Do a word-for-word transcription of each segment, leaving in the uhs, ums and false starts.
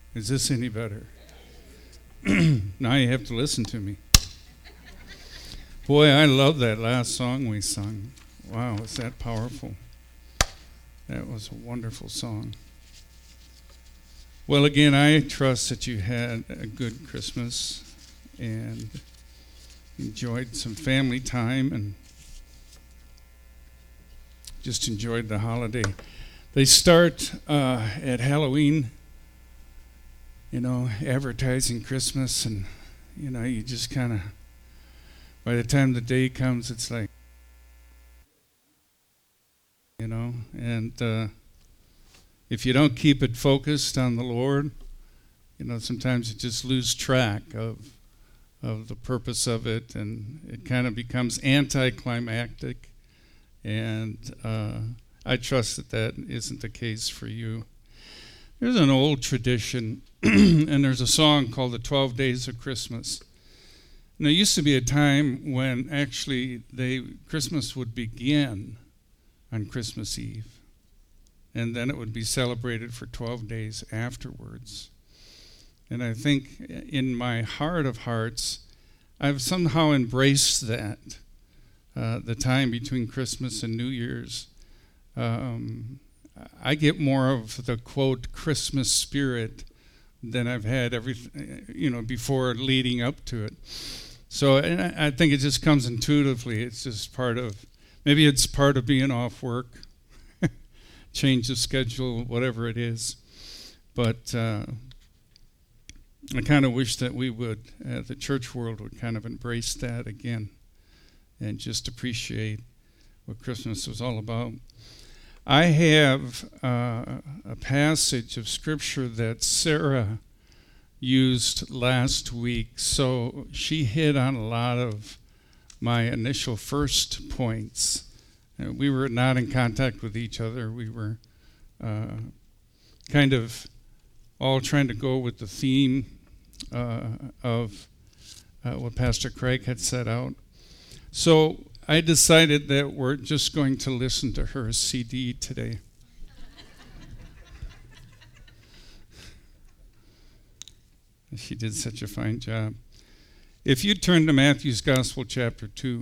Is this any better? Now you have to listen to me. Boy, I love that last song we sung. Wow, was that powerful? That was a wonderful song. Well, again, I trust that you had a good Christmas and enjoyed some family time and just enjoyed the holiday. They start uh, at Halloween, you know, advertising Christmas, and, you know, you just kind of, by the time the day comes, it's like, you know, and uh, if you don't keep it focused on the Lord, you know, sometimes you just lose track of of the purpose of it, and it kind of becomes anticlimactic, and uh, I trust that that isn't the case for you. There's an old tradition, and there's a song called the twelve Days of Christmas. And there used to be a time when actually they Christmas would begin on Christmas Eve, and then it would be celebrated for twelve days afterwards. And I think in my heart of hearts, I've somehow embraced that, uh, the time between Christmas and New Year's. Um, I get more of the, quote, Christmas spirit than I've had every, you know, before leading up to it. So and I, I think it just comes intuitively. It's just part of, maybe it's part of being off work, change of schedule, whatever it is. But uh, I kind of wish that we would, uh, the church world would kind of embrace that again and just appreciate what Christmas was all about. I have uh, a passage of scripture that Sarah used last week, so she hit on a lot of my initial first points. Uh, we were not in contact with each other. We were uh, kind of all trying to go with the theme uh, of uh, what Pastor Craig had set out. So I decided that we're just going to listen to her C D today. She did such a fine job. If you turn to Matthew's Gospel, chapter two.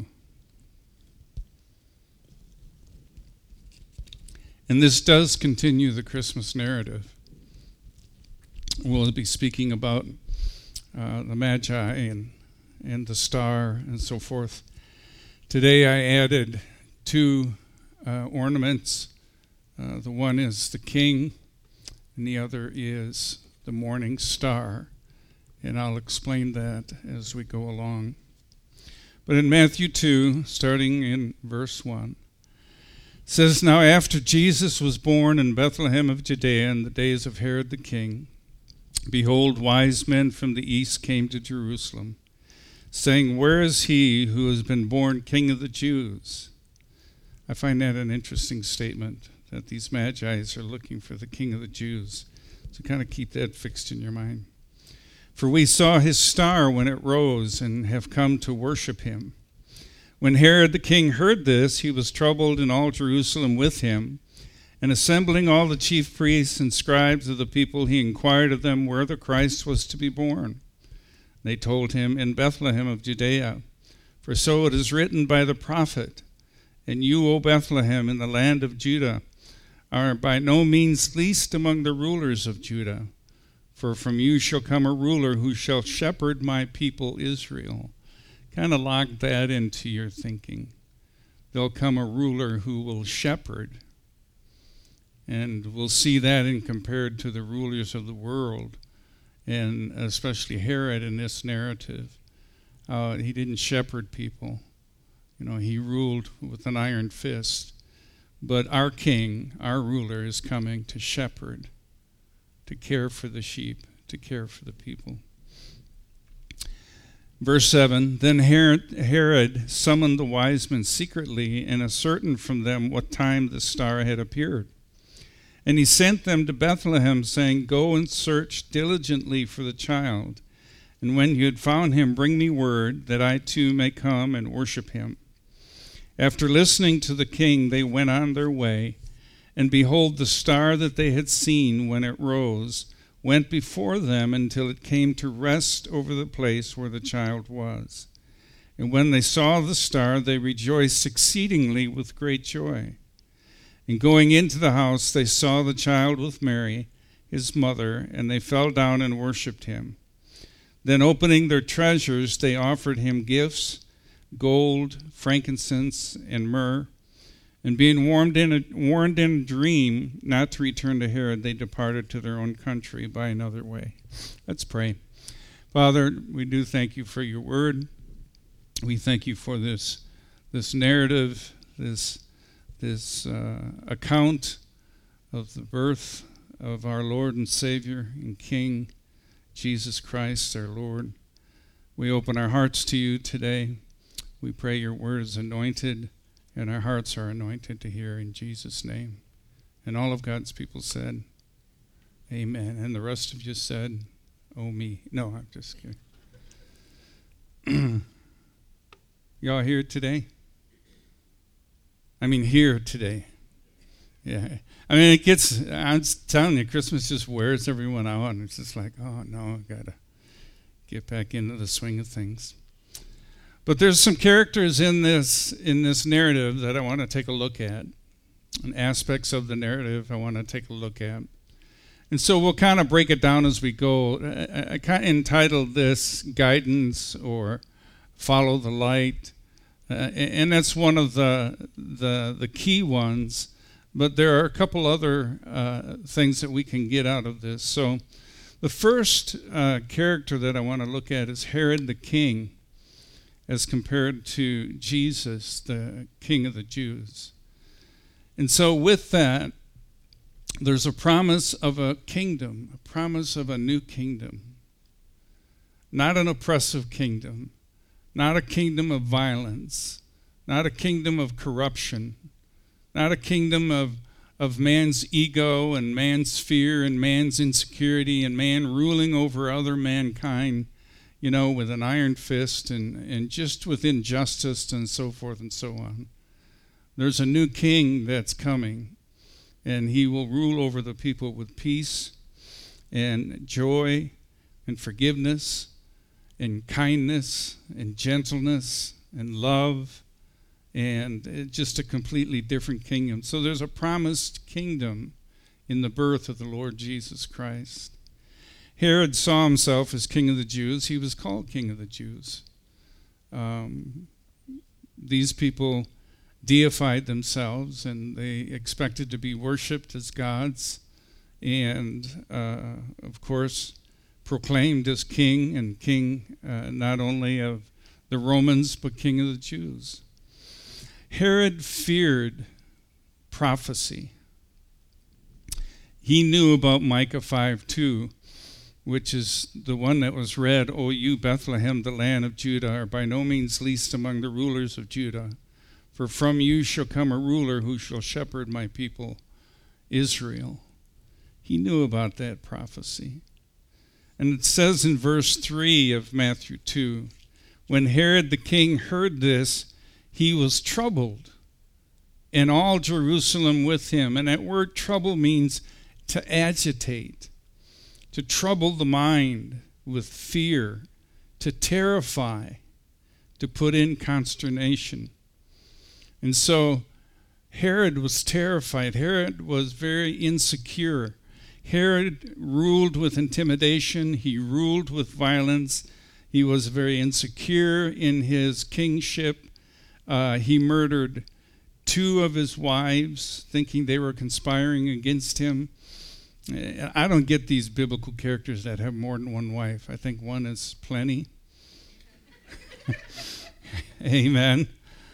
And this does continue the Christmas narrative. We'll be speaking about uh, the Magi and, and the star and so forth. Today I added two uh, ornaments. Uh, the one is the king, and the other is the morning star. And I'll explain that as we go along. But in Matthew two, starting in verse one, it says, Now after Jesus was born in Bethlehem of Judea in the days of Herod the king, behold, wise men from the east came to Jerusalem, saying, Where is he who has been born King of the Jews? I find that an interesting statement, that these magi are looking for the King of the Jews. So kind of keep that fixed in your mind. For we saw his star when it rose and have come to worship him. When Herod the king heard this, he was troubled, and all Jerusalem with him. And assembling all the chief priests and scribes of the people, he inquired of them where the Christ was to be born. They told him, In Bethlehem of Judea. For so it is written by the prophet, And you, O Bethlehem, in the land of Judah, are by no means least among the rulers of Judah. For from you shall come a ruler who shall shepherd my people Israel. Kind of lock that into your thinking. There'll come a ruler who will shepherd. And we'll see that in compared to the rulers of the world, and especially Herod in this narrative. Uh, he didn't shepherd people. You know, he ruled with an iron fist. But our king, our ruler, is coming to shepherd, to care for the sheep, to care for the people. Verse seven, Then Herod, Herod summoned the wise men secretly and ascertained from them what time the star had appeared. And he sent them to Bethlehem, saying, Go and search diligently for the child, and when you had found him, bring me word, that I too may come and worship him. After listening to the king, they went on their way, and behold, the star that they had seen when it rose went before them until it came to rest over the place where the child was. And when they saw the star, they rejoiced exceedingly with great joy. And going into the house, they saw the child with Mary, his mother, and they fell down and worshipped him. Then opening their treasures, they offered him gifts, gold, frankincense, and myrrh. And being warned in, a, warned in a dream not to return to Herod, they departed to their own country by another way. Let's pray. Father, we do thank you for your word. We thank you for this this narrative, this this uh, account of the birth of our Lord and Savior and King, Jesus Christ, our Lord. We open our hearts to you today. We pray your word is anointed, and our hearts are anointed to hear in Jesus' name. And all of God's people said, amen. And the rest of you said, oh me. No, I'm just kidding. Y'all here today? I mean, here today. Yeah. I mean, it gets, I'm telling you, Christmas just wears everyone out. And it's just like, oh, no, I got to get back into the swing of things. But there's some characters in this in this narrative that I want to take a look at, and aspects of the narrative I want to take a look at. And so we'll kind of break it down as we go. I, I kind of entitled this Guidance or Follow the Light, uh, and that's one of the, the the key ones. But there are a couple other uh, things that we can get out of this. So the first uh, character that I want to look at is Herod the king, as compared to Jesus, the King of the Jews. And so with that, there's a promise of a kingdom, a promise of a new kingdom. Not an oppressive kingdom, not a kingdom of violence, not a kingdom of corruption, not a kingdom of, of man's ego and man's fear and man's insecurity and man ruling over other mankind, you know, with an iron fist and, and just with injustice and so forth and so on. There's a new king that's coming, and he will rule over the people with peace and joy and forgiveness and kindness and gentleness and love, and just a completely different kingdom. So there's a promised kingdom in the birth of the Lord Jesus Christ. Herod saw himself as king of the Jews. He was called king of the Jews. Um, these people deified themselves, and they expected to be worshipped as gods, and uh, of course proclaimed as king, and king uh, not only of the Romans, but king of the Jews. Herod feared prophecy. He knew about Micah five two, which is the one that was read, O you, Bethlehem, the land of Judah, are by no means least among the rulers of Judah. For from you shall come a ruler who shall shepherd my people, Israel. He knew about that prophecy. And it says in verse three of Matthew two, when Herod the king heard this, he was troubled, and all Jerusalem with him. And that word trouble means to agitate, to trouble the mind with fear, to terrify, to put in consternation. And so Herod was terrified. Herod was very insecure. Herod ruled with intimidation. He ruled with violence. He was very insecure in his kingship. Uh, he murdered two of his wives, thinking they were conspiring against him. I don't get these biblical characters that have more than one wife. I think one is plenty. Amen.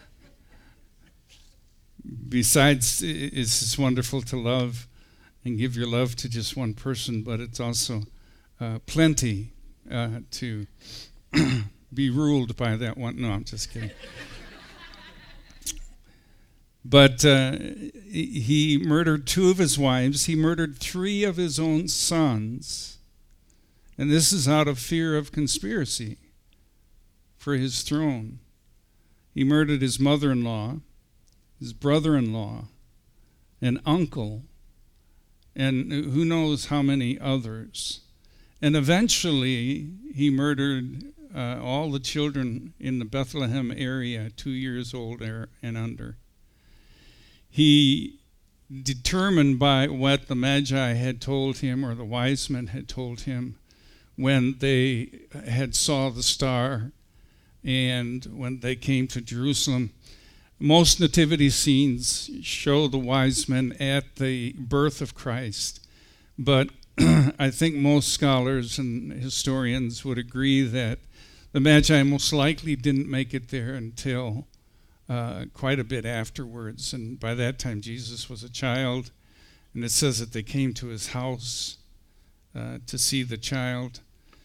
Besides, it's just wonderful to love and give your love to just one person, but it's also uh, plenty uh, to be ruled by that one. No, I'm just kidding. But uh, he murdered two of his wives. He murdered three of his own sons. And this is out of fear of conspiracy for his throne. He murdered his mother-in-law, his brother-in-law, an uncle, and who knows how many others. And eventually, he murdered uh, all the children in the Bethlehem area, two years old and under. He determined by what the Magi had told him, or the wise men had told him, when they had saw the star and when they came to Jerusalem. Most nativity scenes show the wise men at the birth of Christ, but I think most scholars and historians would agree that the Magi most likely didn't make it there until uh, quite a bit afterwards, and by that time Jesus was a child, and it says that they came to his house uh, to see the child,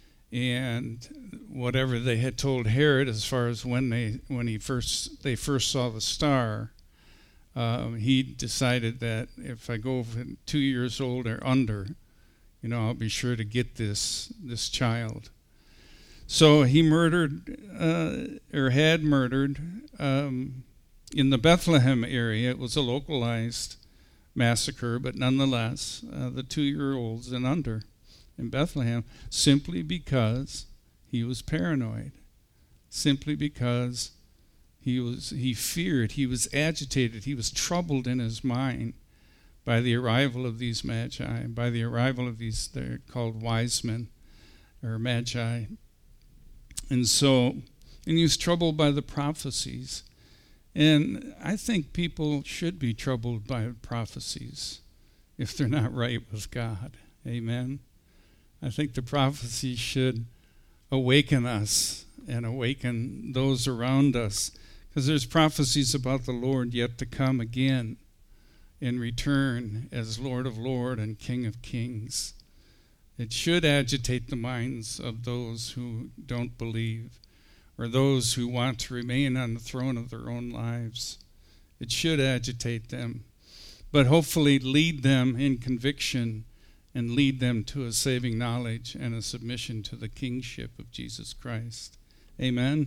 and whatever they had told Herod as far as when they when he first they first saw the star, um, he decided that if I go two years old or under, you know, I'll be sure to get this this child. So he murdered, uh, or had murdered, um, in the Bethlehem area. It was a localized massacre, but nonetheless, uh, the two-year-olds and under in Bethlehem, simply because he was paranoid, simply because he was he feared, he was agitated, he was troubled in his mind by the arrival of these magi, by the arrival of these, they're called wise men or magi. And so, and he was troubled by the prophecies. And I think people should be troubled by prophecies if they're not right with God. Amen. I think the prophecies should awaken us and awaken those around us, because there's prophecies about the Lord yet to come again in return as Lord of Lords and King of Kings. It should agitate the minds of those who don't believe, or those who want to remain on the throne of their own lives. It should agitate them, but hopefully lead them in conviction and lead them to a saving knowledge and a submission to the kingship of Jesus Christ. Amen.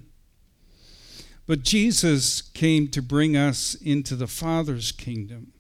But Jesus came to bring us into the Father's kingdom,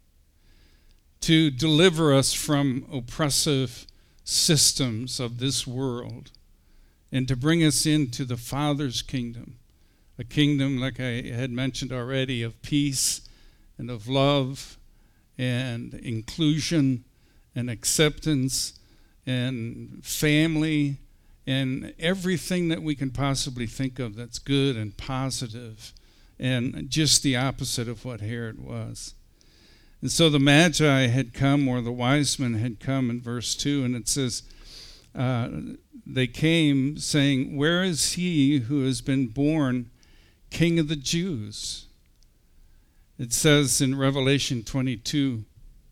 to deliver us from oppressive systems of this world, and to bring us into the Father's kingdom, a kingdom, like I had mentioned already, of peace and of love and inclusion and acceptance and family and everything that we can possibly think of that's good and positive, and just the opposite of what Herod was. And so the Magi had come, or the wise men had come in verse two, and it says, uh, they came saying, "Where is he who has been born King of the Jews?" It says in Revelation twenty-two,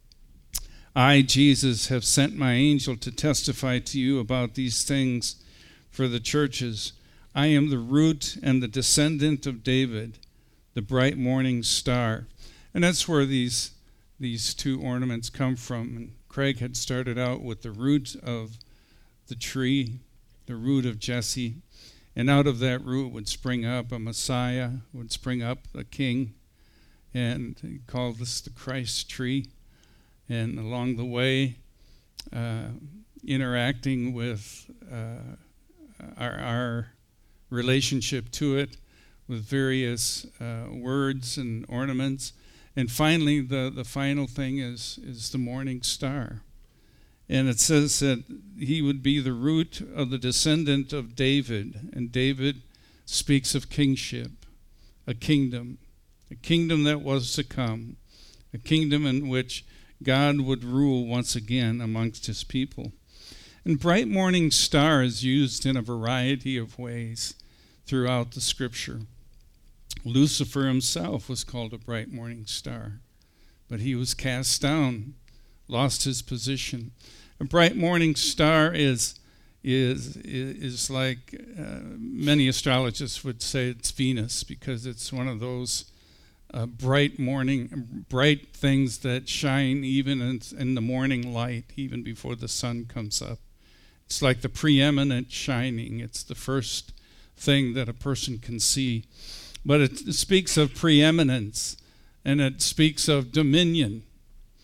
"I, Jesus, have sent my angel to testify to you about these things for the churches. I am the root and the descendant of David, the bright morning star." And that's where these these two ornaments come from. And Craig had started out with the root of the tree, the root of Jesse, and out of that root would spring up a Messiah, would spring up a king, and he called this the Christ tree. And along the way, uh, interacting with uh, our, our relationship to it with various uh, words and ornaments. And finally, the, the final thing is, is the morning star. And it says that he would be the root of the descendant of David. And David speaks of kingship, a kingdom, a kingdom that was to come, a kingdom in which God would rule once again amongst his people. And bright morning star is used in a variety of ways throughout the scripture. Lucifer himself was called a bright morning star, but he was cast down, lost his position. A bright morning star is is is like uh, many astrologists would say it's Venus, because it's one of those uh, bright morning, bright things that shine even in, in the morning light, even before the sun comes up. It's like the preeminent shining. It's the first thing that a person can see. But it speaks of preeminence, and it speaks of dominion.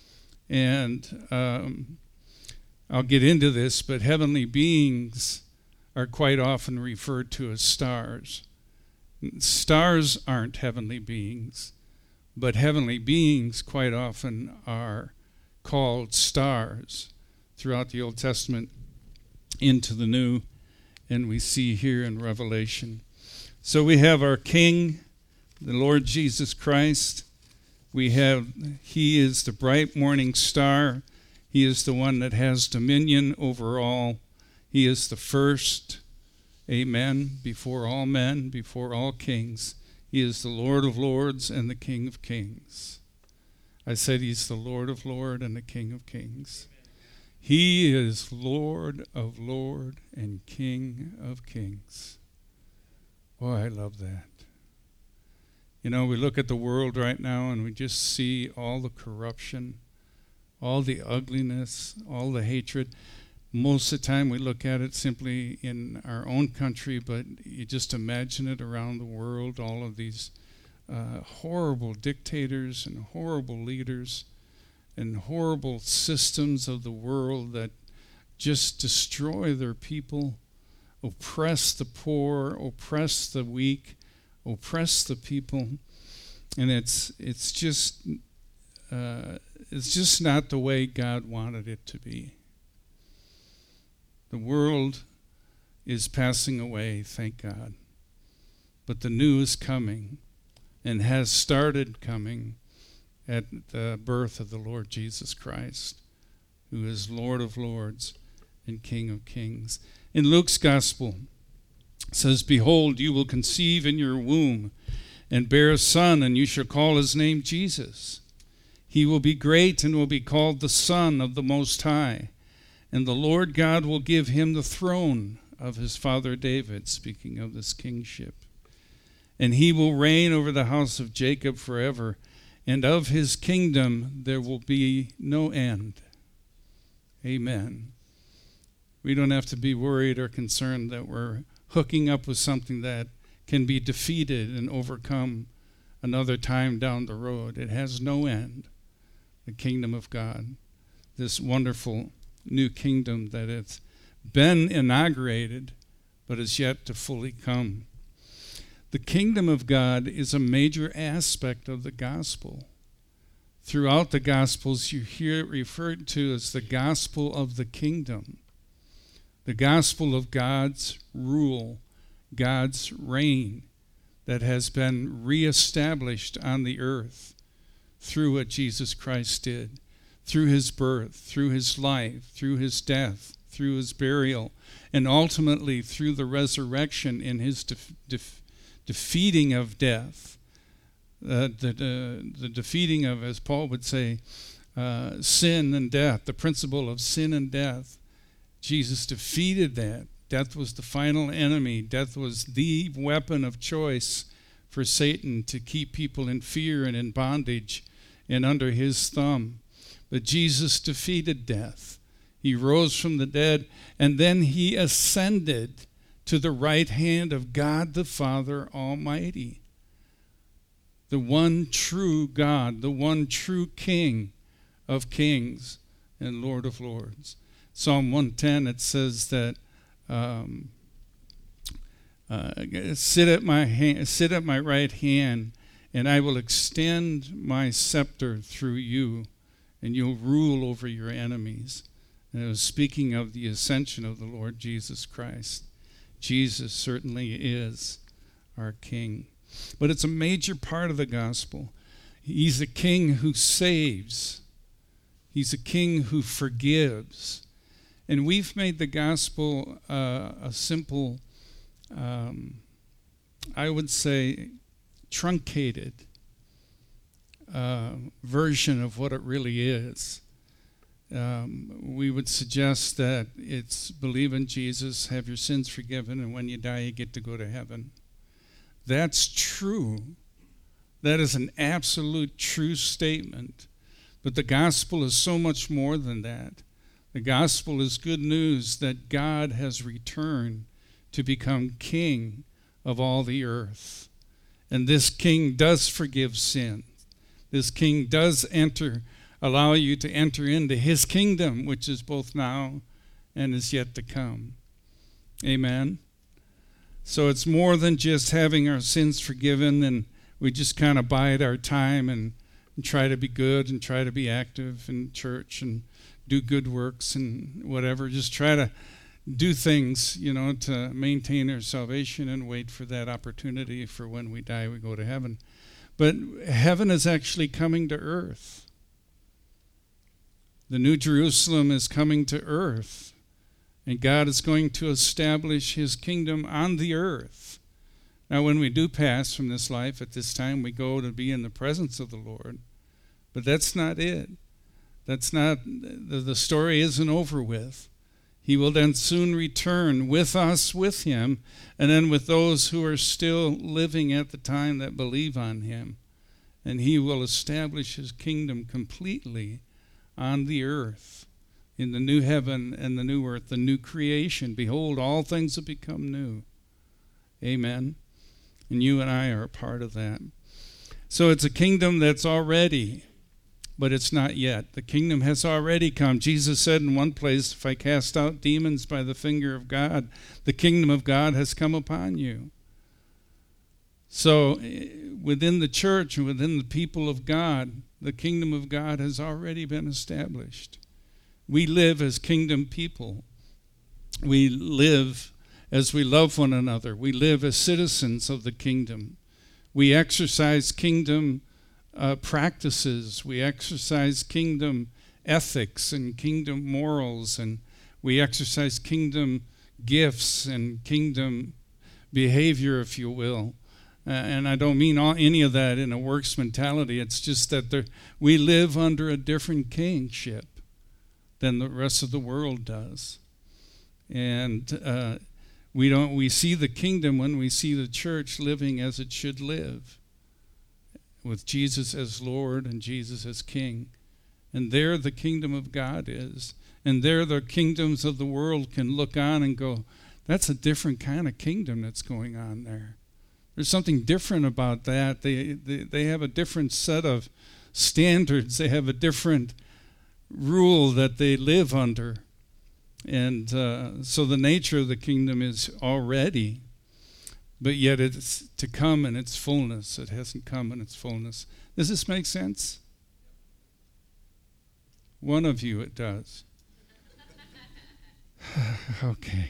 And um, I'll get into this, but heavenly beings are quite often referred to as stars. Stars aren't heavenly beings, but heavenly beings quite often are called stars throughout the Old Testament into the New, and we see here in Revelation. So we have our King, the Lord Jesus Christ. We have, he is the bright morning star. He is the one that has dominion over all. He is the first, amen, before all men, before all kings. He is the Lord of lords and the King of kings. I said he's the Lord of lords and the King of kings. He is Lord of lords and King of kings. Boy, I love that. You know, we look at the world right now and we just see all the corruption, all the ugliness, all the hatred. Most of the time we look at it simply in our own country, but you just imagine it around the world, all of these uh, horrible dictators and horrible leaders and horrible systems of the world that just destroy their people, oppress the poor, oppress the weak, oppress the people. And it's it's just uh, it's just not the way God wanted it to be. The world is passing away, thank God. But the new is coming and has started coming at the birth of the Lord Jesus Christ, who is Lord of lords and King of kings. In Luke's gospel, it says, "Behold, you will conceive in your womb and bear a son, and you shall call his name Jesus. He will be great and will be called the Son of the Most High. And the Lord God will give him the throne of his father David," speaking of this kingship. "And he will reign over the house of Jacob forever, and of his kingdom there will be no end." Amen. We don't have to be worried or concerned that we're hooking up with something that can be defeated and overcome another time down the road. It has no end. The kingdom of God, this wonderful new kingdom that has been inaugurated but is yet to fully come. The kingdom of God is a major aspect of the gospel. Throughout the gospels, you hear it referred to as the gospel of the kingdom, the gospel of God's rule, God's reign that has been reestablished on the earth through what Jesus Christ did, through his birth, through his life, through his death, through his burial, and ultimately through the resurrection in his def- def- defeating of death, uh, the, uh, the defeating of, as Paul would say, uh, sin and death, the principle of sin and death. Jesus defeated that. Death was the final enemy. Death was the weapon of choice for Satan to keep people in fear and in bondage and under his thumb. But Jesus defeated death. He rose from the dead, and then he ascended to the right hand of God the Father Almighty, the one true God, the one true King of kings and Lord of lords. Psalm one ten, it says that um, uh, sit at my hand, sit at my right hand, and I will extend my scepter through you, and you'll rule over your enemies. And it was speaking of the ascension of the Lord Jesus Christ. Jesus certainly is our King. But it's a major part of the gospel. He's a King who saves. He's a King who forgives. And we've made the gospel uh, a simple, um, I would say, truncated uh, version of what it really is. Um, we would suggest that it's believe in Jesus, have your sins forgiven, and when you die, you get to go to heaven. That's true. That is an absolute true statement. But the gospel is so much more than that. The gospel is good news that God has returned to become King of all the earth. And this King does forgive sin. This King does enter allow you to enter into his kingdom, which is both now and is yet to come. Amen. So it's more than just having our sins forgiven and we just kind of bide our time and, and try to be good and try to be active in church and do good works and whatever. Just try to do things, you know, to maintain our salvation and wait for that opportunity for when we die, we go to heaven. But heaven is actually coming to earth. The New Jerusalem is coming to earth. And God is going to establish his kingdom on the earth. Now, when we do pass from this life at this time, we go to be in the presence of the Lord. But that's not it. That's not, the, the story isn't over with. He will then soon return with us, with him, and then with those who are still living at the time that believe on him. And he will establish his kingdom completely on the earth. In the new heaven and the new earth, the new creation. Behold, all things have become new. Amen. And you and I are a part of that. So it's a kingdom that's already, but it's not yet. The kingdom has already come. Jesus said in one place, if I cast out demons by the finger of God, the kingdom of God has come upon you. So within the church and within the people of God, the kingdom of God has already been established. We live as kingdom people. We live as we love one another. We live as citizens of the kingdom. We exercise kingdom uh, practices. We exercise kingdom ethics and kingdom morals, and we exercise kingdom gifts and kingdom behavior, if you will. Uh, and I don't mean all, any of that in a works mentality. It's just that there, we live under a different kingship than the rest of the world does. And uh, we don't we see the kingdom when we see the church living as it should live, with Jesus as Lord and Jesus as King. And there the kingdom of God is. And there the kingdoms of the world can look on and go, that's a different kind of kingdom that's going on there. There's something different about that. They, they, they have a different set of standards. They have a different rule that they live under. And uh, so the nature of the kingdom is already, but yet it's to come in its fullness. It hasn't come in its fullness. Does this make sense? One of you it does. Okay.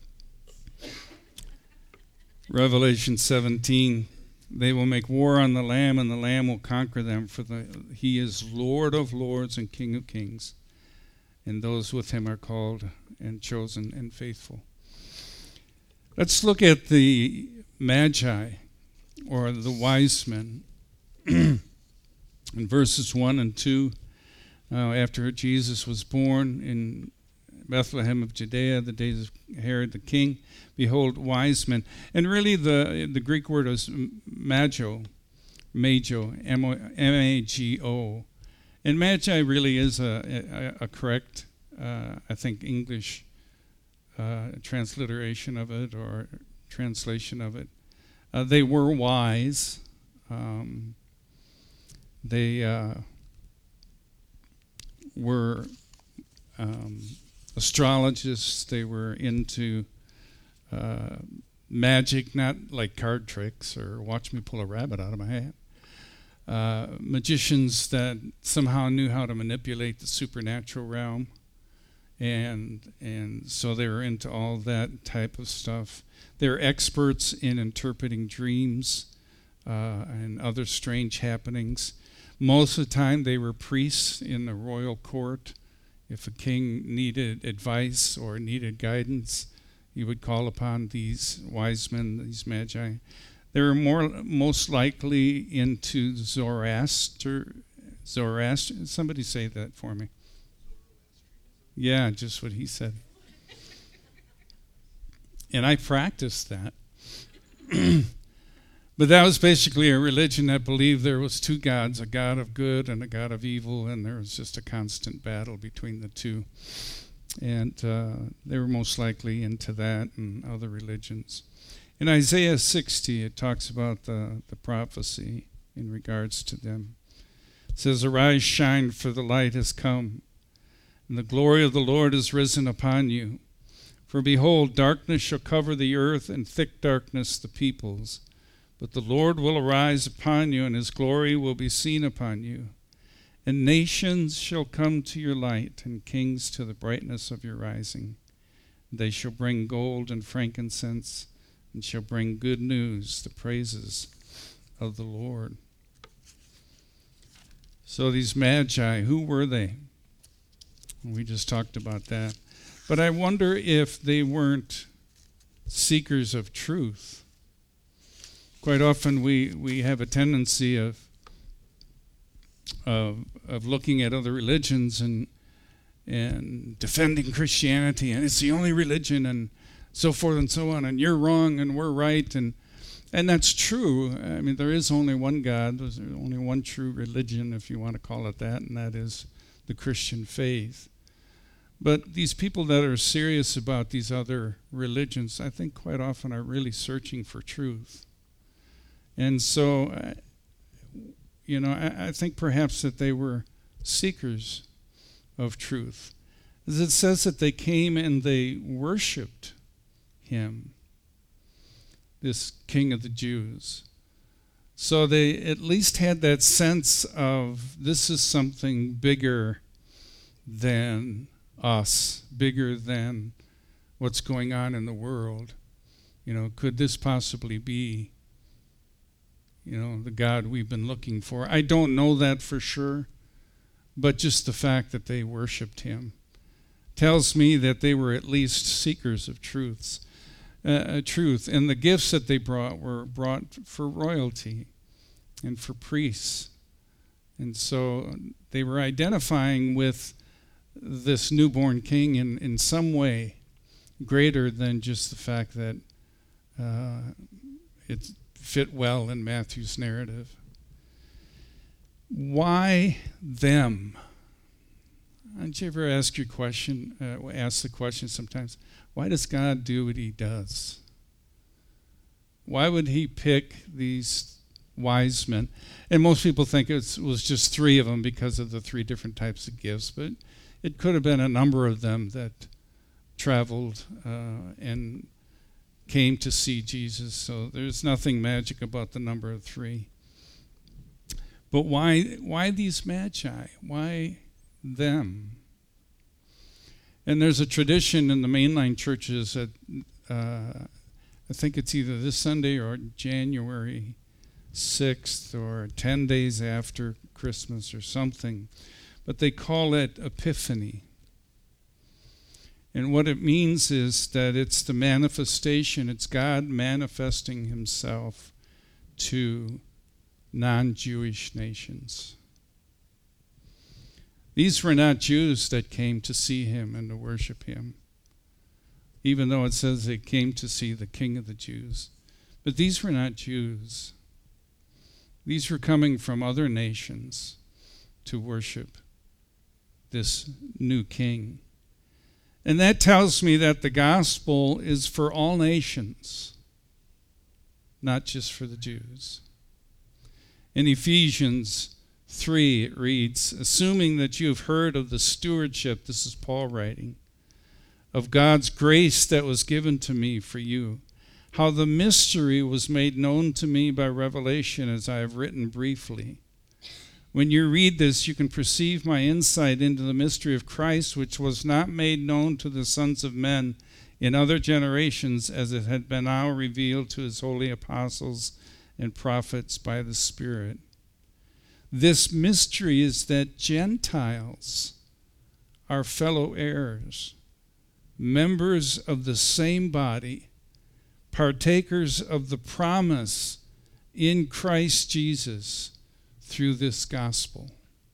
Revelation seventeen. They will make war on the Lamb, and the Lamb will conquer them, for the, he is Lord of lords and King of kings. And those with him are called and chosen and faithful. Let's look at the Magi, or the wise men. In verses one and two, uh, after Jesus was born in Bethlehem of Judea, the days of Herod the king, behold, wise men. And really the the Greek word is mago, mago, M A G O. And magi really is a, a, a correct, uh, I think, English uh, transliteration of it or translation of it. Uh, they were wise. Um, they uh, were um, astrologists. They were into uh, magic, not like card tricks or watch me pull a rabbit out of my hat. Uh, magicians that somehow knew how to manipulate the supernatural realm, and and so they were into all that type of stuff. They're experts in interpreting dreams uh, and other strange happenings. Most of the time, they were priests in the royal court. If a king needed advice or needed guidance, he would call upon these wise men, these magi. They were more most likely into Zoroaster. Zoroaster. Somebody say that for me. Yeah, just what he said. And I practiced that. But that was basically a religion that believed there was two gods, a god of good and a god of evil, and there was just a constant battle between the two. And uh, they were most likely into that and other religions. In Isaiah sixty, it talks about the, the prophecy in regards to them. It says, "Arise, shine, for the light has come, and the glory of the Lord is risen upon you. For behold, darkness shall cover the earth, and thick darkness the peoples. But the Lord will arise upon you, and his glory will be seen upon you. And nations shall come to your light, and kings to the brightness of your rising. They shall bring gold and frankincense, and shall bring good news, the praises of the Lord." So these magi, who were they? We just talked about that. But I wonder if they weren't seekers of truth. Quite often we, we have a tendency of, of of looking at other religions and and defending Christianity, and it's the only religion, and so forth and so on, and you're wrong and we're right, and and that's true. I mean, there is only one God, there's only one true religion, if you want to call it that, and that is the Christian faith. But these people that are serious about these other religions, I think quite often are really searching for truth. And so, uh, you know, I, I think perhaps that they were seekers of truth. As it says that they came and they worshipped him, this King of the Jews. So they at least had that sense of, this is something bigger than us, bigger than what's going on in the world. You know, could this possibly be, you know, the God we've been looking for? I don't know that for sure, but just the fact that they worshipped him tells me that they were at least seekers of truths, uh, truth. And the gifts that they brought were brought for royalty and for priests. And so they were identifying with this newborn king in, in some way greater than just the fact that uh, it fit well in Matthew's narrative. Why them? Don't you ever ask your question, uh, ask the question sometimes, why does God do what he does? Why would he pick these wise men? And most people think it was just three of them because of the three different types of gifts, but it could have been a number of them that traveled uh, and came to see Jesus. So there's nothing magic about the number of three. But why why these magi? Why them? And there's a tradition in the mainline churches that uh, I think it's either this Sunday or January sixth or ten days after Christmas or something, but they call it Epiphany. And what it means is that it's the manifestation, it's God manifesting himself to non-Jewish nations. These were not Jews that came to see him and to worship him, even though it says they came to see the King of the Jews. But these were not Jews. These were coming from other nations to worship this new king. And that tells me that the gospel is for all nations, not just for the Jews. In Ephesians three, it reads, "Assuming that you have heard of the stewardship," this is Paul writing, "of God's grace that was given to me for you, how the mystery was made known to me by revelation, as I have written briefly. When you read this, you can perceive my insight into the mystery of Christ, which was not made known to the sons of men in other generations, as it had been now revealed to his holy apostles and prophets by the Spirit. This mystery is that Gentiles are fellow heirs, members of the same body, partakers of the promise in Christ Jesus through this gospel."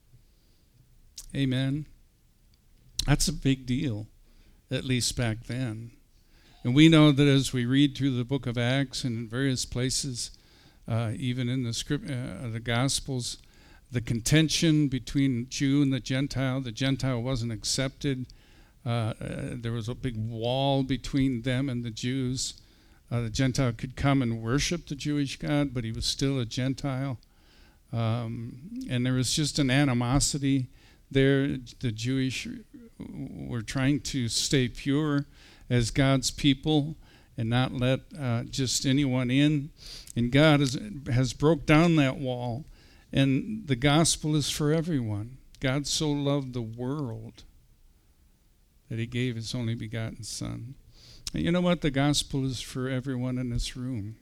Amen. That's a big deal, at least back then. And we know that as we read through the book of Acts and in various places, uh, even in the script, uh, the Gospels, the contention between Jew and the Gentile, the Gentile wasn't accepted. Uh, uh, there was a big wall between them and the Jews. Uh, the Gentile could come and worship the Jewish God, but he was still a Gentile. Um, and there was just an animosity there. The Jewish were trying to stay pure as God's people and not let uh, just anyone in. And God has, has broke down that wall, and the gospel is for everyone. God so loved the world that he gave his only begotten Son. And you know what? The gospel is for everyone in this room.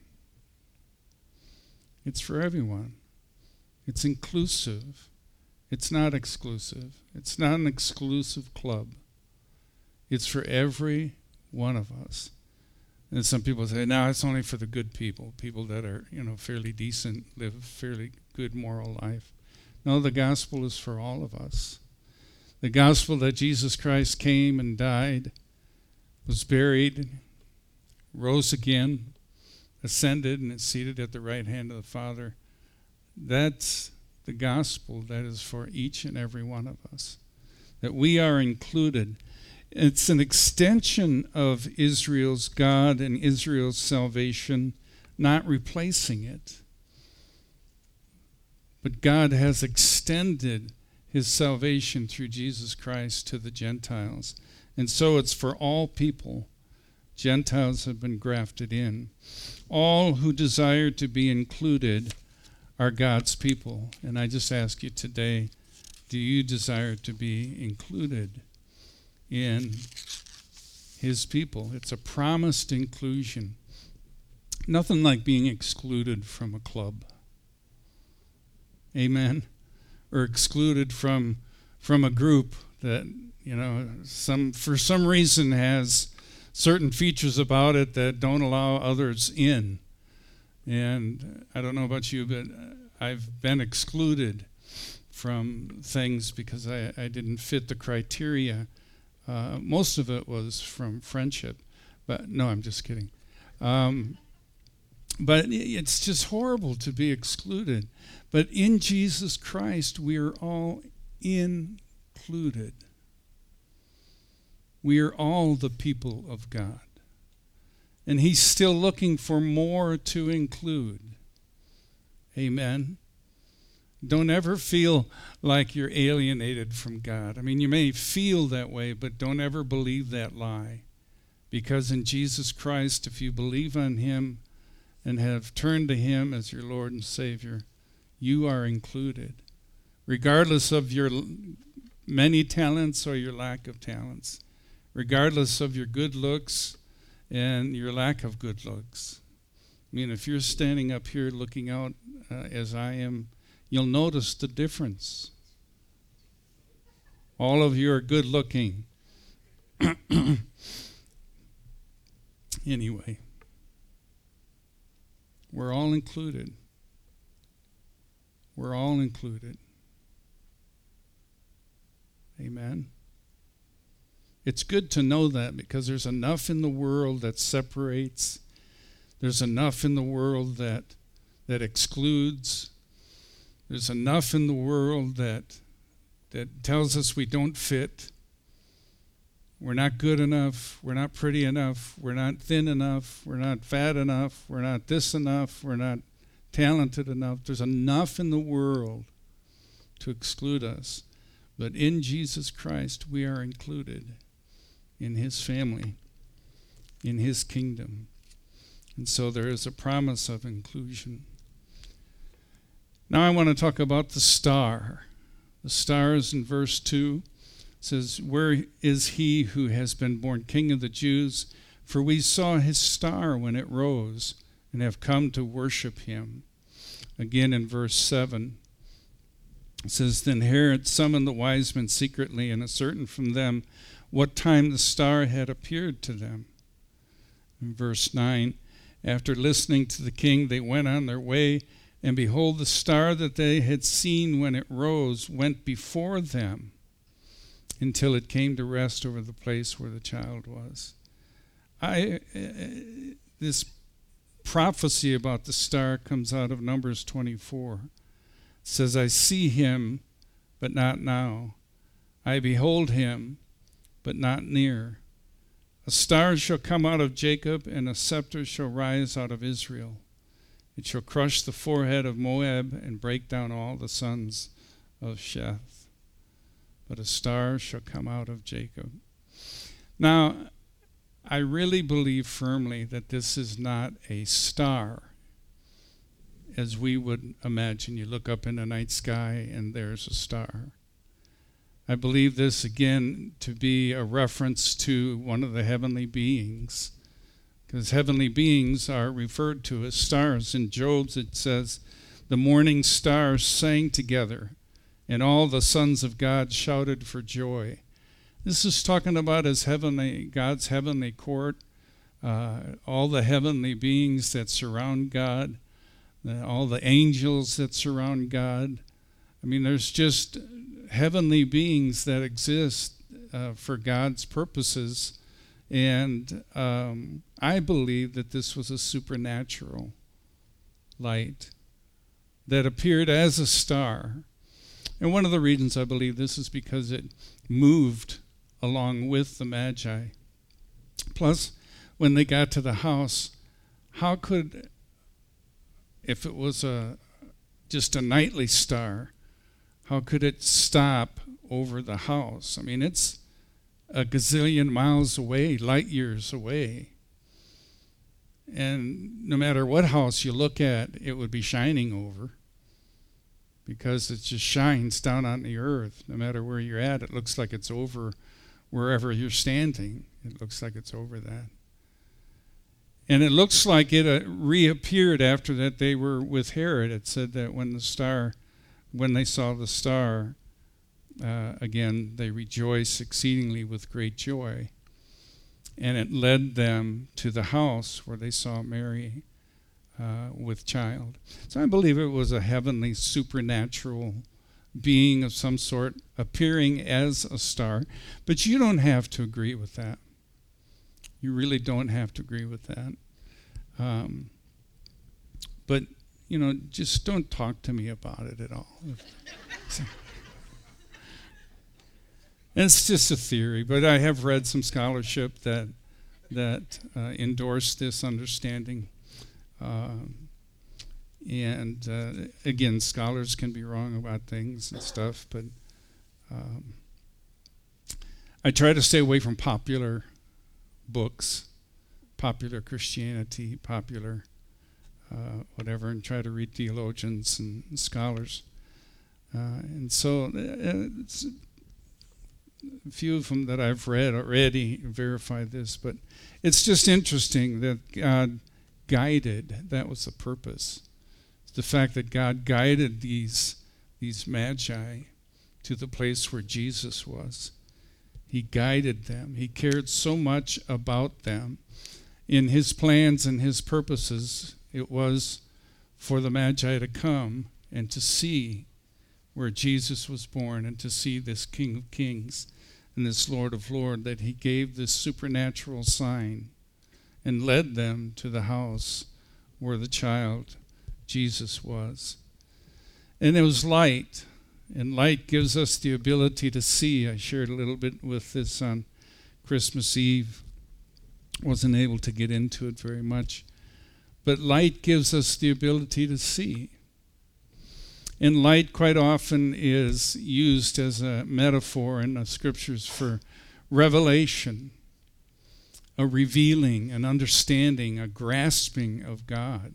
It's for everyone. It's inclusive. It's not exclusive. It's not an exclusive club. It's for every one of us. And some people say, no, it's only for the good people, people that are, you know, fairly decent, live a fairly good moral life. No, the gospel is for all of us. The gospel that Jesus Christ came and died, was buried, rose again, ascended, and is seated at the right hand of the Father. That's the gospel that is for each and every one of us, that we are included. It's an extension of Israel's God and Israel's salvation, not replacing it. But God has extended his salvation through Jesus Christ to the Gentiles. And so it's for all people. Gentiles have been grafted in. All who desire to be included are God's people. And I just ask you today, do you desire to be included in his people? It's a promised inclusion. Nothing like being excluded from a club. Amen? Or excluded from from a group that, you know, some for some reason has certain features about it that don't allow others in. And I don't know about you, but I've been excluded from things because I, I didn't fit the criteria. Uh, most of it was from friendship. But no, I'm just kidding. Um, but it's just horrible to be excluded. But in Jesus Christ, we are all included. We are all the people of God. And he's still looking for more to include. Amen. Don't ever feel like you're alienated from God. I mean, you may feel that way, but don't ever believe that lie. Because in Jesus Christ, if you believe on him and have turned to him as your Lord and Savior, you are included, regardless of your many talents or your lack of talents, regardless of your good looks and your lack of good looks. I mean, if you're standing up here looking out uh, as I am, you'll notice the difference. All of you are good looking. Anyway, we're all included. We're all included. Amen. It's good to know that because there's enough in the world that separates. There's enough in the world that that excludes. There's enough in the world that that tells us we don't fit. We're not good enough. We're not pretty enough. We're not thin enough. We're not fat enough. We're not this enough. We're not talented enough. There's enough in the world to exclude us. But in Jesus Christ, we are included in his family, in his kingdom. And so there is a promise of inclusion. Now I want to talk about the star. The star is in verse two. It says, "Where is he who has been born King of the Jews? For we saw his star when it rose and have come to worship him." Again in verse seven, it says, "Then Herod summoned the wise men secretly and ascertained from them what time the star had appeared to them." In verse nine, "After listening to the king, they went on their way, and behold, the star that they had seen when it rose went before them until it came to rest over the place where the child was." I uh, this prophecy about the star comes out of Numbers twenty-four. It says, "I see him, but not now. I behold him, but not near. A star shall come out of Jacob, and a scepter shall rise out of Israel. It shall crush the forehead of Moab and break down all the sons of Sheth. But a star shall come out of Jacob. Now, I really believe firmly that this is not a star, as we would imagine. You look up in the night sky and there's a star. I believe this, again, to be a reference to one of the heavenly beings, because heavenly beings are referred to as stars. In Job, it says, the morning stars sang together, and all the sons of God shouted for joy. This is talking about his heavenly, God's heavenly court, uh, all the heavenly beings that surround God, uh, all the angels that surround God. I mean, there's just heavenly beings that exist uh, for God's purposes, and um, I believe that this was a supernatural light that appeared as a star. And one of the reasons I believe this is because it moved along with the Magi. Plus, when they got to the house, how could, if it was a just a nightly star, how could it stop over the house? I mean, it's a gazillion miles away, light years away. And no matter what house you look at, it would be shining over, because it just shines down on the earth. No matter where you're at, it looks like it's over wherever you're standing. It looks like it's over that. And it looks like it uh, reappeared after that they were with Herod. It said that when the star, when they saw the star, uh, again, they rejoiced exceedingly with great joy. And it led them to the house where they saw Mary uh, with child. So I believe it was a heavenly, supernatural being of some sort appearing as a star. But you don't have to agree with that. You really don't have to agree with that. Um, but, you know, just don't talk to me about it at all. It's just a theory, but I have read some scholarship that that uh, endorse this understanding. Um, and uh, again, scholars can be wrong about things and stuff, but um, I try to stay away from popular books, popular Christianity, popular uh, whatever, and try to read theologians and, and scholars. Uh, and so uh, it's, a few of them that I've read already verify this, but it's just interesting that God guided. That was the purpose. It's the fact that God guided these these magi to the place where Jesus was. He guided them. He cared so much about them. In his plans and his purposes, it was for the magi to come and to see where Jesus was born, and to see this King of Kings and this Lord of Lords, that he gave this supernatural sign and led them to the house where the child Jesus was. And it was light, and light gives us the ability to see. I shared a little bit with this on Christmas Eve. Wasn't able to get into it very much. But light gives us the ability to see. And light quite often is used as a metaphor in the scriptures for revelation, a revealing, an understanding, a grasping of God.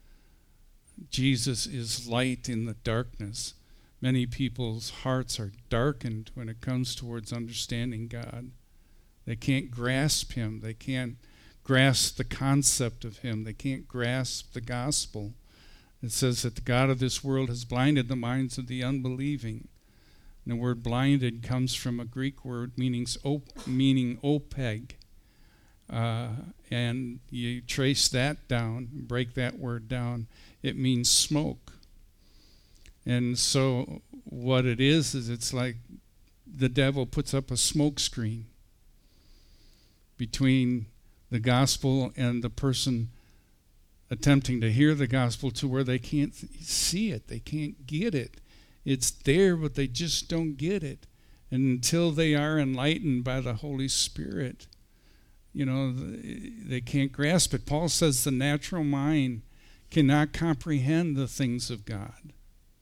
Jesus is light in the darkness. Many people's hearts are darkened when it comes towards understanding God. They can't grasp him. They can't grasp the concept of him. They can't grasp the gospel. It says that the God of this world has blinded the minds of the unbelieving. And the word blinded comes from a Greek word meaning, op- meaning opeg. Uh, and you trace that down, break that word down, it means smoke. And so what it is, is it's like the devil puts up a smoke screen between the gospel and the person attempting to hear the gospel, to where they can't see it, they can't get it. It's there, but they just don't get it. And until they are enlightened by the Holy Spirit, you know, they can't grasp it. Paul says the natural mind cannot comprehend the things of God.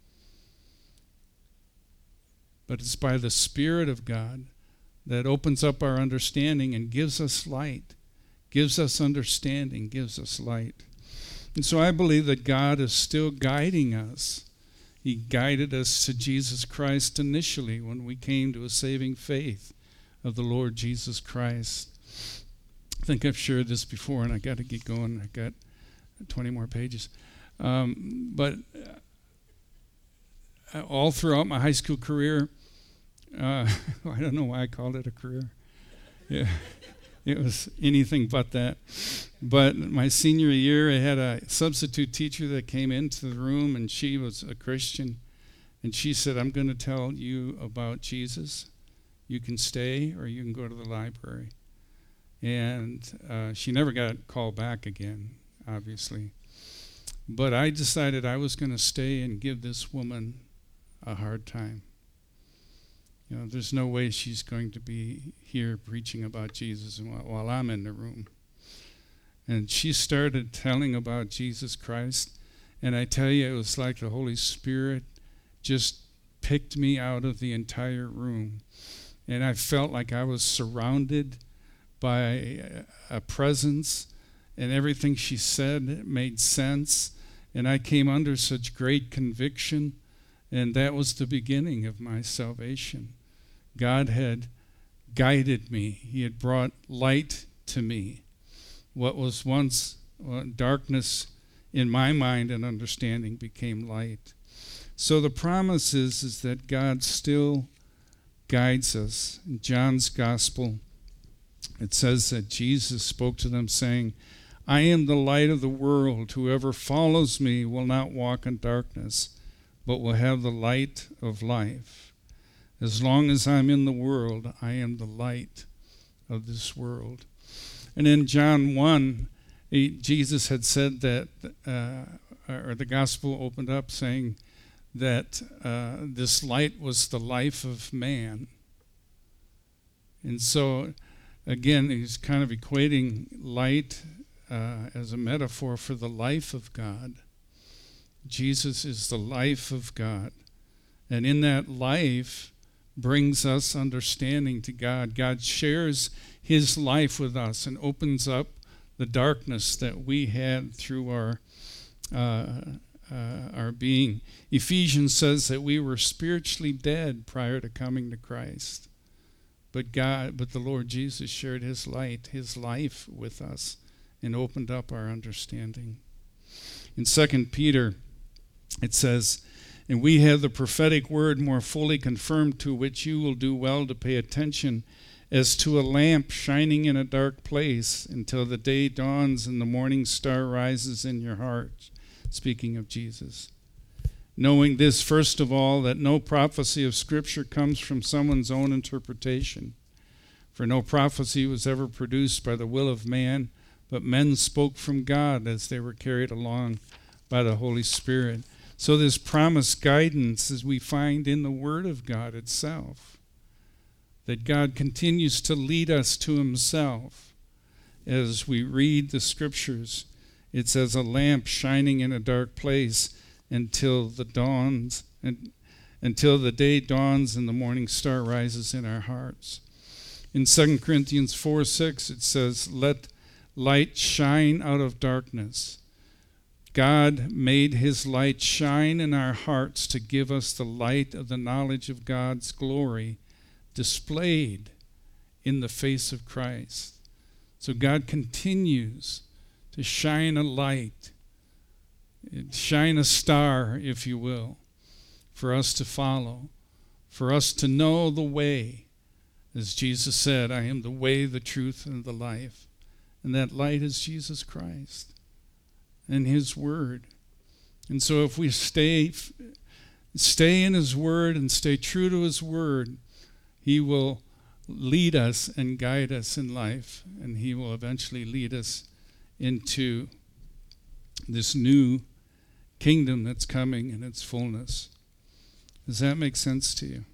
But it's by the Spirit of God that opens up our understanding and gives us light, gives us understanding, gives us light. And so I believe that God is still guiding us. He guided us to Jesus Christ initially when we came to a saving faith of the Lord Jesus Christ. I think I've shared this before, and I got to get going. I got twenty more pages. Um, but uh, all throughout my high school career, uh, I don't know why I called it a career. Yeah, it was anything but that. But my senior year, I had a substitute teacher that came into the room, and she was a Christian. And she said, I'm going to tell you about Jesus. You can stay or you can go to the library. And uh, she never got called back again, obviously. But I decided I was going to stay and give this woman a hard time. You know, there's no way she's going to be here preaching about Jesus while, while I'm in the room. And she started telling about Jesus Christ. And I tell you, it was like the Holy Spirit just picked me out of the entire room. And I felt like I was surrounded by a, a presence, and everything she said made sense. And I came under such great conviction, and that was the beginning of my salvation. God had guided me. He had brought light to me. What was once uh, darkness in my mind and understanding became light. So the promise is, is that God still guides us. In John's Gospel, it says that Jesus spoke to them saying, I am the light of the world. Whoever follows me will not walk in darkness, but will have the light of life. As long as I'm in the world, I am the light of this world. And in John one, he, Jesus had said that, uh, or the gospel opened up saying that uh, this light was the life of man. And so, again, he's kind of equating light uh, as a metaphor for the life of God. Jesus is the life of God. And in that life brings us understanding to God. God shares his life with us and opens up the darkness that we had through our uh, uh, our being. Ephesians says that we were spiritually dead prior to coming to Christ. But God, but the Lord Jesus shared his light, his life with us and opened up our understanding. In Second Peter, it says, and we have the prophetic word more fully confirmed, to which you will do well to pay attention, as to a lamp shining in a dark place until the day dawns and the morning star rises in your heart. Speaking of Jesus. Knowing this, first of all, that no prophecy of Scripture comes from someone's own interpretation. For no prophecy was ever produced by the will of man, but men spoke from God as they were carried along by the Holy Spirit. So this promised guidance is we find in the Word of God itself. That God continues to lead us to himself as we read the Scriptures. It's as a lamp shining in a dark place until the dawns and until the day dawns and the morning star rises in our hearts. In Second Corinthians four six, it says, let light shine out of darkness. God made his light shine in our hearts to give us the light of the knowledge of God's glory displayed in the face of Christ. So God continues to shine a light, shine a star, if you will, for us to follow, for us to know the way. As Jesus said, I am the way, the truth, and the life. And that light is Jesus Christ and his word. And so if we stay, stay in his word and stay true to his word, he will lead us and guide us in life, and he will eventually lead us into this new kingdom that's coming in its fullness. Does that make sense to you?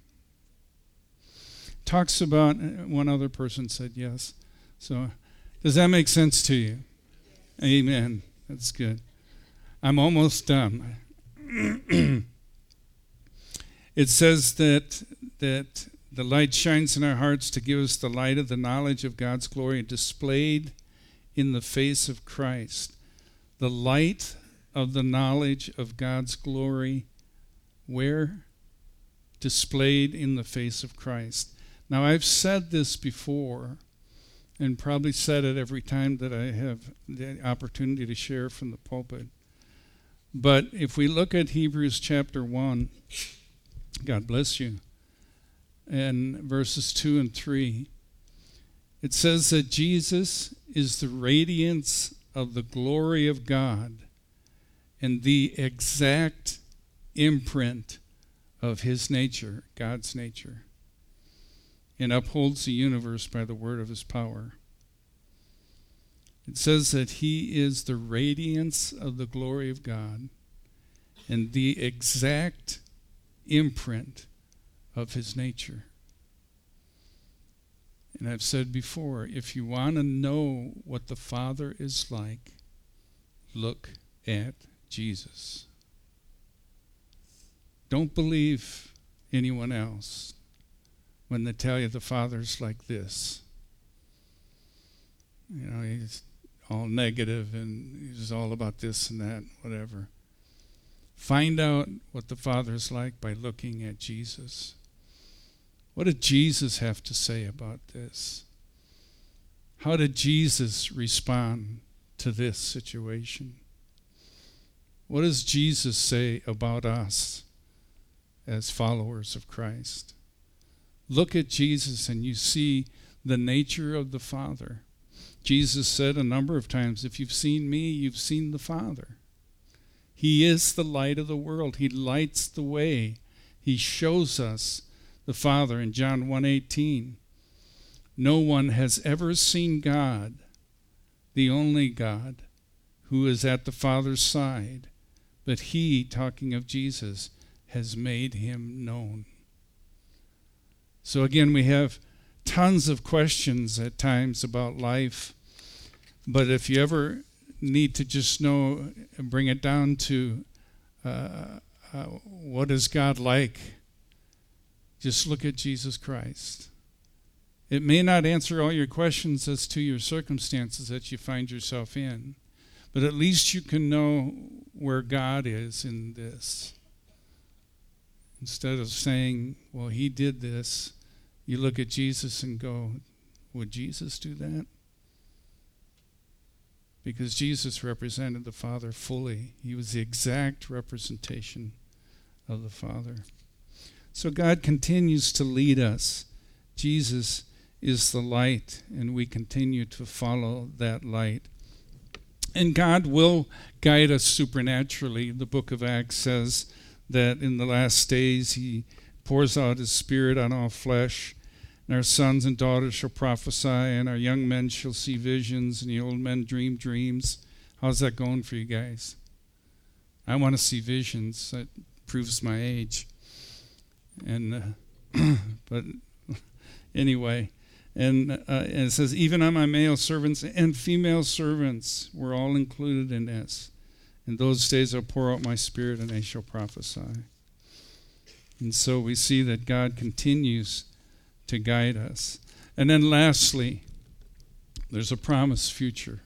Talks about, one other person said yes. So, does that make sense to you? Amen. That's good. I'm almost done. It says that that the light shines in our hearts to give us the light of the knowledge of God's glory displayed in the face of Christ. The light of the knowledge of God's glory, where? Displayed in the face of Christ. Now, I've said this before, and probably said it every time that I have the opportunity to share from the pulpit. But if we look at Hebrews chapter one, God bless you, and verses two and three, it says that Jesus is the radiance of the glory of God and the exact imprint of his nature, God's nature, and upholds the universe by the word of his power. It says that he is the radiance of the glory of God and the exact imprint of his nature. And I've said before, if you want to know what the Father is like, look at Jesus. Don't believe anyone else when they tell you the Father's like this. You know, he's all negative and he's all about this and that, whatever. Find out what the Father's like by looking at Jesus. What did Jesus have to say about this? How did Jesus respond to this situation? What does Jesus say about us as followers of Christ? Look at Jesus and you see the nature of the Father. Jesus said a number of times, if you've seen me, you've seen the Father. He is the light of the world. He lights the way. He shows us the Father in John one eighteen. No one has ever seen God, the only God, who is at the Father's side, but he, talking of Jesus, has made him known. So again, we have tons of questions at times about life, but if you ever need to just know and bring it down to uh, uh, what is God like, just look at Jesus Christ. It may not answer all your questions as to your circumstances that you find yourself in, but at least you can know where God is in this. Instead of saying, well, he did this, you look at Jesus and go, would Jesus do that? Because Jesus represented the Father fully. He was the exact representation of the Father. So God continues to lead us. Jesus is the light, and we continue to follow that light. And God will guide us supernaturally. The book of Acts says that in the last days he pours out his Spirit on all flesh, and our sons and daughters shall prophesy, and our young men shall see visions, and the old men dream dreams. How's that going for you guys? I want to see visions. That proves my age. And uh, but anyway, and, uh, and it says, even on my male servants and female servants, we're all included in this. In those days I'll pour out my Spirit, and they shall prophesy. And so we see that God continues to guide us. And then lastly, there's a promised future.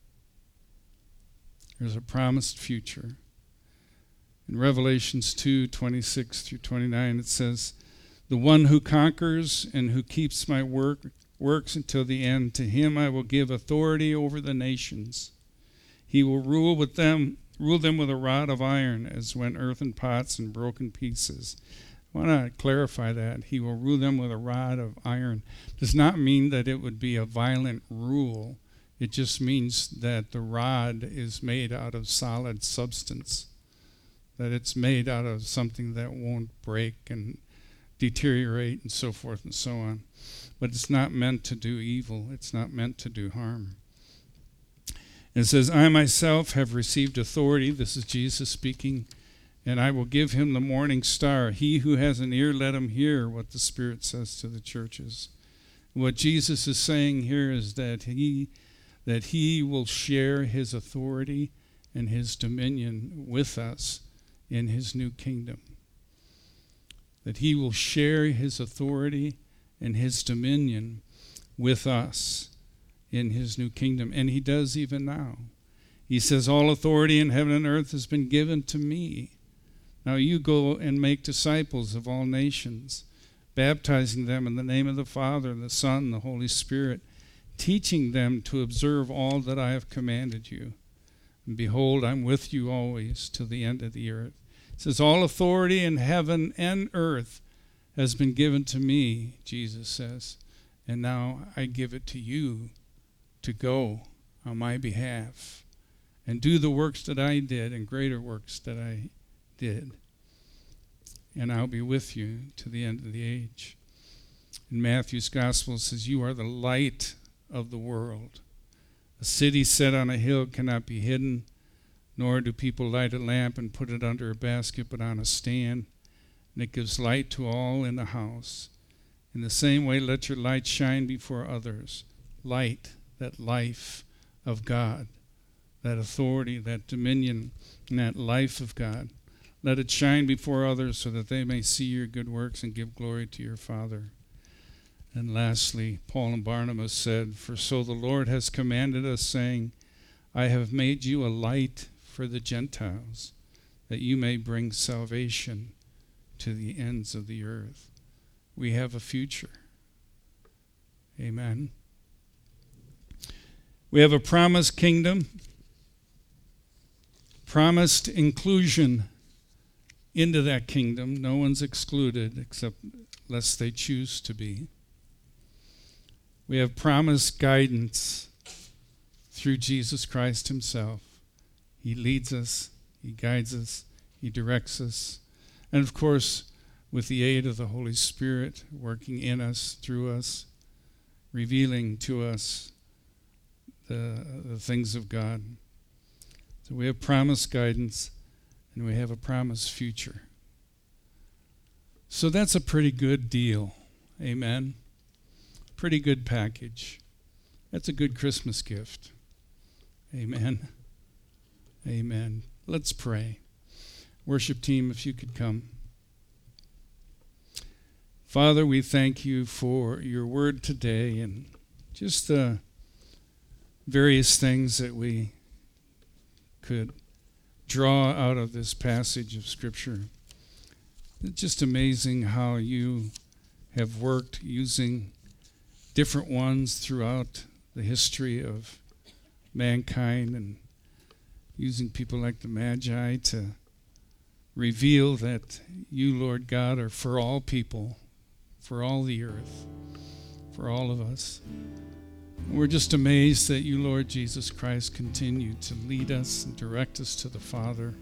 There's a promised future. In Revelations two, twenty-six through twenty-nine, it says, the one who conquers and who keeps my work works until the end, to him I will give authority over the nations. He will rule with them, rule them with a rod of iron, as when earthen pots and broken pieces. I want to clarify that. He will rule them with a rod of iron. Does not mean that it would be a violent rule. It just means that the rod is made out of solid substance, that it's made out of something that won't break and deteriorate and so forth and so on. But it's not meant to do evil. It's not meant to do harm. It says, I myself have received authority. This is Jesus speaking. And I will give him the morning star. He who has an ear, let him hear what the Spirit says to the churches. What Jesus is saying here is that he that he will share his authority and his dominion with us in his new kingdom. That he will share his authority and his dominion with us in his new kingdom. And he does even now. He says, all authority in heaven and earth has been given to me. Now you go and make disciples of all nations, baptizing them in the name of the Father, the Son, and the Holy Spirit, teaching them to observe all that I have commanded you. And behold, I'm with you always to the end of the earth. It says, all authority in heaven and earth has been given to me, Jesus says, and now I give it to you to go on my behalf and do the works that I did and greater works that I did. And I'll be with you to the end of the age. In Matthew's gospel it says, you are the light of the world. A city set on a hill cannot be hidden, nor do people light a lamp and put it under a basket, but on a stand, and it gives light to all in the house. In the same way, let your light shine before others. Light, that life of God, that authority, that dominion, and that life of God. Let it shine before others so that they may see your good works and give glory to your Father. And lastly, Paul and Barnabas said, for so the Lord has commanded us, saying, I have made you a light for the Gentiles, that you may bring salvation to the ends of the earth. We have a future. Amen. We have a promised kingdom, promised inclusion into that kingdom. No one's excluded except lest they choose to be. We have promised guidance through Jesus Christ himself. He leads us, he guides us, he directs us. And of course, with the aid of the Holy Spirit working in us, through us, revealing to us the, the things of God. So we have promised guidance and we have a promised future. So that's a pretty good deal. Amen. Pretty good package. That's a good Christmas gift. Amen. Amen. Let's pray. Worship team, if you could come. Father, we thank you for your word today and just the various things that we could draw out of this passage of Scripture. It's just amazing how you have worked using different ones throughout the history of mankind and using people like the Magi to reveal that you, Lord God, are for all people, for all the earth, for all of us. We're just amazed that you, Lord Jesus Christ, continue to lead us and direct us to the Father.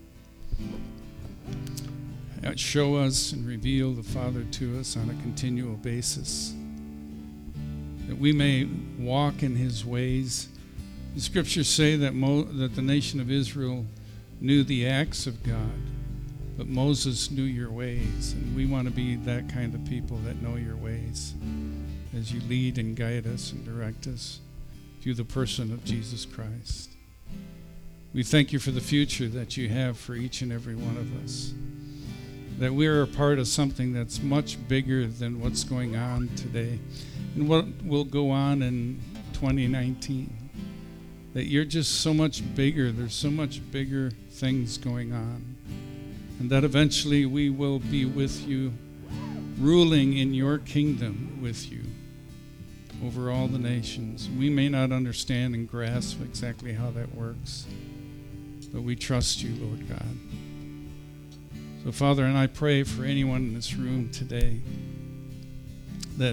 Show us and reveal the Father to us on a continual basis, that we may walk in his ways. The scriptures say that, Mo- that the nation of Israel knew the acts of God, but Moses knew your ways. And we want to be that kind of people that know your ways as you lead and guide us and direct us through the person of Jesus Christ. We thank you for the future that you have for each and every one of us, that we are a part of something that's much bigger than what's going on today and what will go on in twenty nineteen. That you're just so much bigger. There's so much bigger things going on. And that eventually we will be with you, ruling in your kingdom with you over all the nations. We may not understand and grasp exactly how that works, but we trust you, Lord God. So, Father, and I pray for anyone in this room today that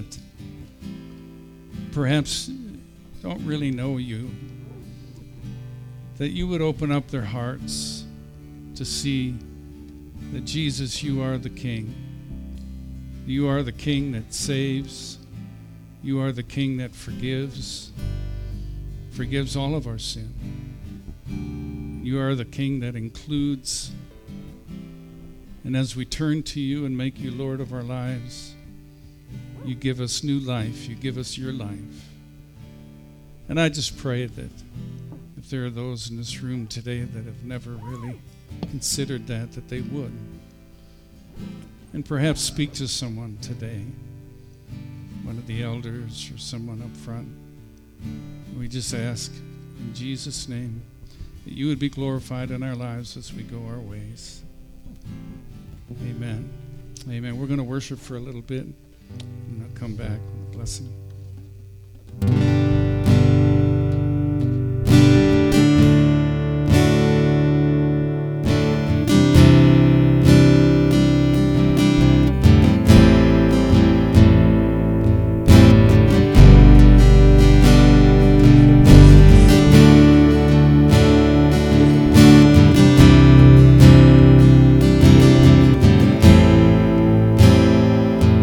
perhaps don't really know you, that you would open up their hearts to see that, Jesus, you are the King. You are the King that saves. You are the King that forgives, forgives all of our sin. You are the King that includes. And as we turn to you and make you Lord of our lives, you give us new life. You give us your life. And I just pray that if there are those in this room today that have never really considered that, that they would. And perhaps speak to someone today, one of the elders or someone up front. We just ask in Jesus' name that you would be glorified in our lives as we go our ways. Amen. Amen. We're going to worship for a little bit and I'll come back with a blessing.